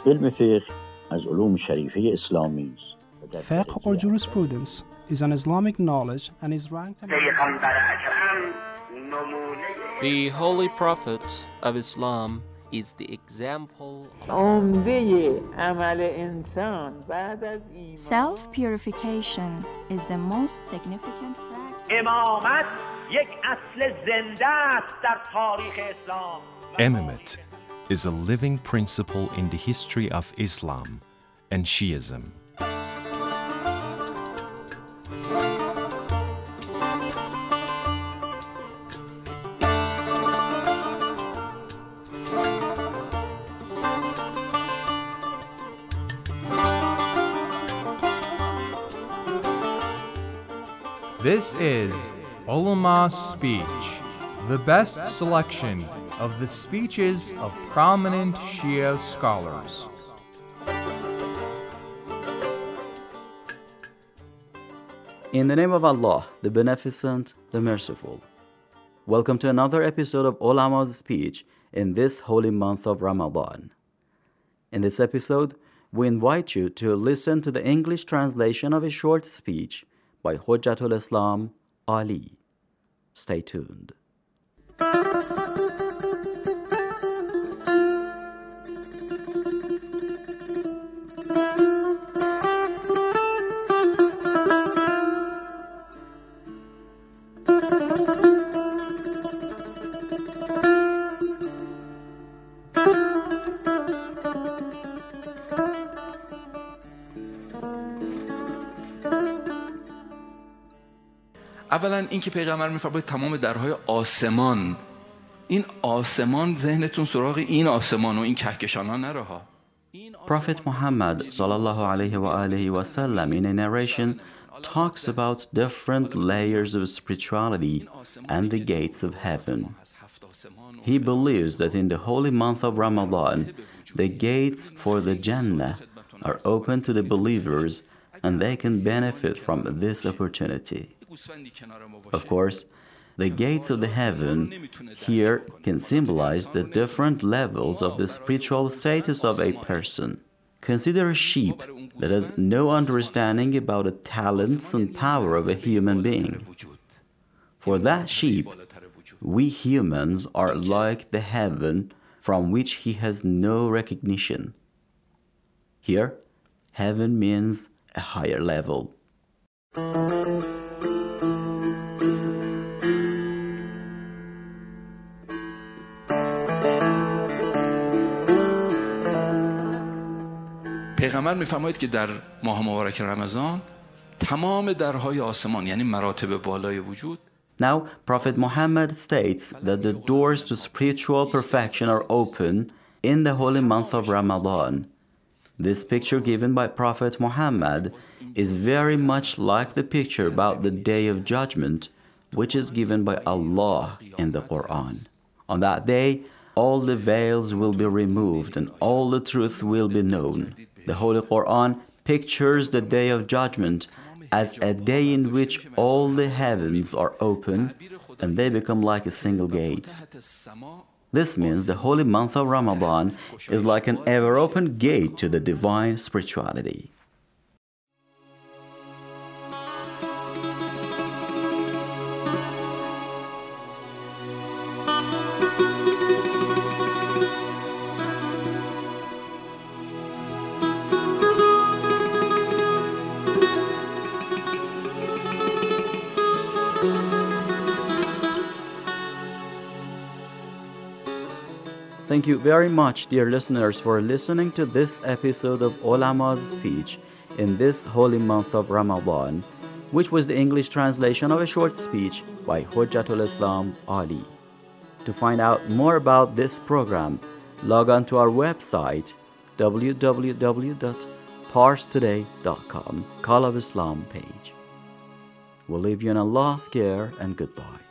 علم فقه از علوم شریفه اسلامی است. Fiqh or jurisprudence is an Islamic knowledge and is ranked The Holy Prophet of Islam is the example Self-purification is the most significant practice. Imamate is a living principle in the history of Islam and Shiism. This is Ulama's Speech, the best selection of the speeches of prominent Shia scholars. In the name of Allah, the Beneficent, the Merciful. Welcome to another episode of Ulama's Speech in this holy month of Ramadan. In this episode, we invite you to listen to the English translation of a short speech by Hujjatul Islam Ali. Stay tuned. اولا این که پیغمبر میفرماید تمام درهای آسمان، این آسمان ذهنتون سراغ این آسمان و این کهکشان‌ها نره ها. Prophet Muhammad sallallahu alaihi wasallam in a narration talks about different layers of spirituality and the gates of heaven. He believes that in the holy month of Ramadan, the gates for the Jannah are open to the believers and they can benefit from this opportunity. Of course, the gates of the heaven here can symbolize the different levels of the spiritual status of a person. Consider a sheep that has no understanding about the talents and power of a human being. For that sheep, we humans are like the heaven from which he has no recognition. Here, heaven means a higher level. پیغمبر میفرماید که در ماه مبارک رمضان تمام درهای آسمان یعنی مراتب بالای وجود. Now, Prophet Muhammad states that the doors to spiritual perfection are open in the holy month of Ramadan. This picture given by Prophet Muhammad is very much like the picture about the Day of Judgment, which is given by Allah in the Quran. On that day, all the veils will be removed and all the truth will be known. The Holy Quran pictures the Day of Judgment as a day in which all the heavens are open and they become like a single gate. This means the holy month of Ramadan is like an ever-open gate to the divine spirituality. Thank you very much, dear listeners, for listening to this episode of Ulama's Speech in this holy month of Ramadan, which was the English translation of a short speech by Hujjatul Islam Ali. To find out more about this program, log on to our website www.parstoday.com, Call of Islam page. We'll leave you in Allah's care and goodbye.